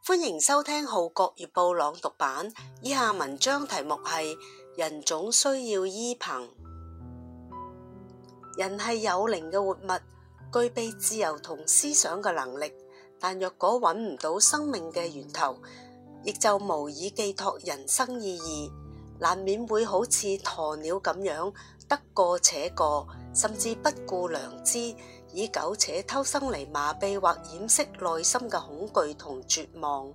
歡迎收聽《號角月報》朗讀版，以下文章題目係《人總需要依憑》。人係有靈嘅活物，具備自由同思想嘅能力，但若果揾唔到生命嘅源頭，亦就無以寄託人生意義，難免會好似鴕鳥咁樣得過且過，甚至不顧良知，以苟且偷生嚟麻痹或掩飾內心嘅恐懼同絕望。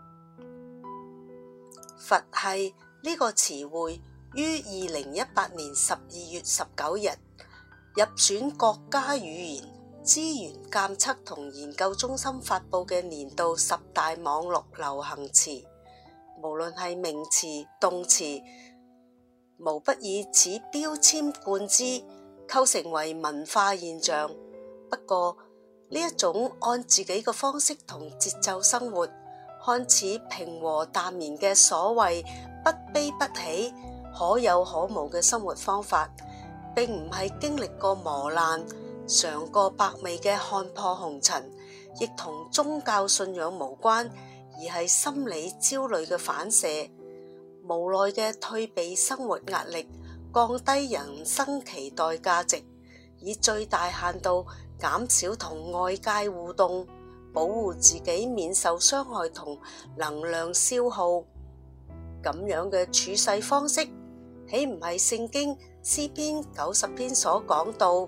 佛系呢個詞彙於2018年12月19日入選國家語言資源監測同研究中心發佈嘅年度10大網絡流行詞，無論係名詞、動詞，無不以此標籤冠之，構成為文化現象。不過呢一種按自己嘅方式同節奏生活，看似平和淡然嘅所謂不悲不喜、可有可無嘅生活方法，並唔係經歷過磨難、嘗過百味嘅看破紅塵，亦同宗教信仰無關，而係心理焦慮嘅反射，無奈嘅退避生活壓力，降低人生期待價值，以最大限度減少同外界互動，保護自己免受傷害同能量消耗。咁樣嘅處世方式，豈唔係聖經詩篇90篇所講到，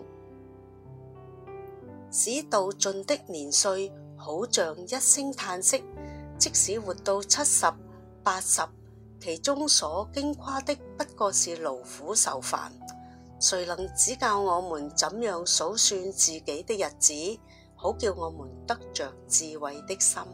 使到盡的年歲好像一聲嘆息，即使活到70、80，其中所經跨的不過是勞苦愁煩。誰能指教我們怎樣數算自己的日子，好叫我們得着智慧的心？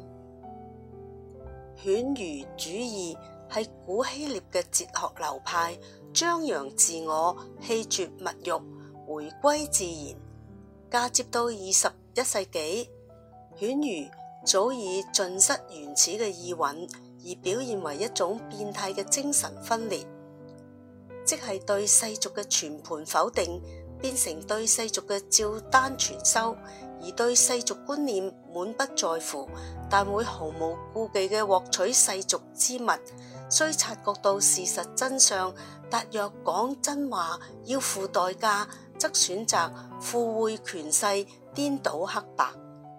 犬儒主義係古希臘嘅哲學流派，張揚自我，棄絕物欲，回歸自然。嫁接到21世紀，犬儒早已盡失原始嘅意蘊，而表現為一種變態嘅精神分裂，即係對世俗嘅全盤否定，變成對世俗嘅照單全收，而對世俗觀念滿不在乎，但會毫無顧忌嘅獲取世俗之物。雖察覺到事實真相，但若講真話要付代價，則選擇附會權勢，顛倒黑白。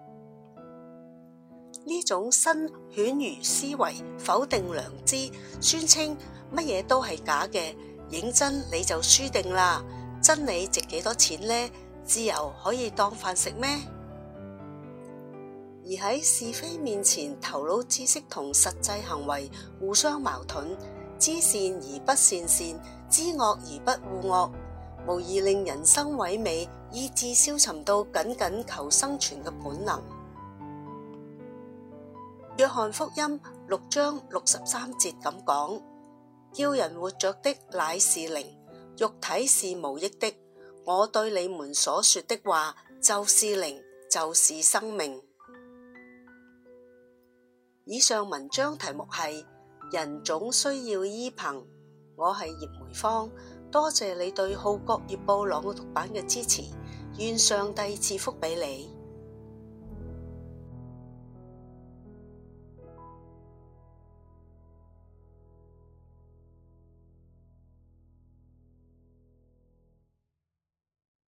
呢種新犬儒思維否定良知，宣稱乜嘢都係假嘅，認真你就輸定啦。真理值幾多錢呢？自由可以當飯食咩？而喺是非面前，頭腦知識同實際行為互相矛盾，知善而不善善，知惡而不護惡，無疑令人生萎靡，意志消沉到僅僅求生存嘅本能。約翰福音6章63節咁講：叫人活着的乃是靈，肉體是無益的。我對你們所說的話就是靈，就是生命。以上文章題目係人總需要依憑。我係葉梅芳，多謝你對《號角月報》朗讀版嘅支持，願上帝賜福俾你。